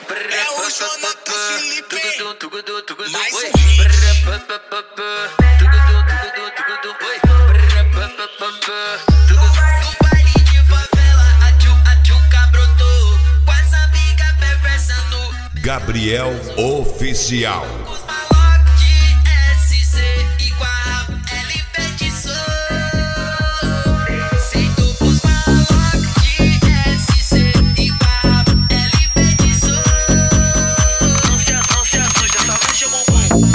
É o Jonathan Felipe. Mais um no baile de favela, a tchuca brotou. Com essa amiga perversa no Gabriel Oficial. os malocos de SC e com a LP de som. Sentou pros malocos de SC e com a LP de som. Não se assusta, só fecha o bumbum.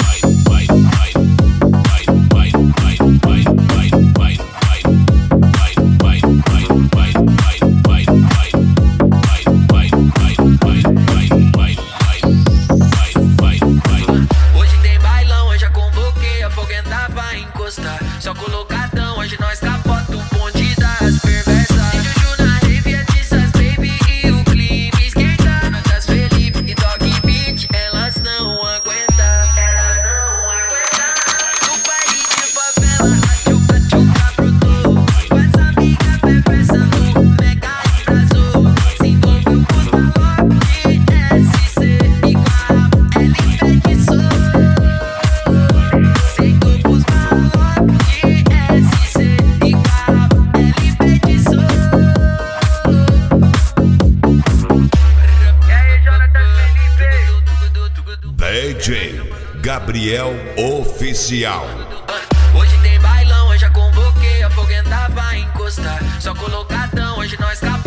Hoje tem bailão, hoje já convoquei, a foguenta vai encostar. Só colocadão, hoje nós capota o bonde das perversas. Tem Juju na rave, Etissas, baby e o clima esquenta. Natas Felipe e Dog Beat, elas não aguentam. No baile de favela, a tchuca brotou. Com essa amiga perversa no mega atrasou. Se envolveu com os malocos de SC e com a LP de som. Sentou pros malocos de SC e com a LP de som. E aí, Jonathan Felipe? DJ Gabriel Oficial. Hoje tem bailão, hoje já convoquei, a foguenta vai encostar. Só colocadão, hoje nós capota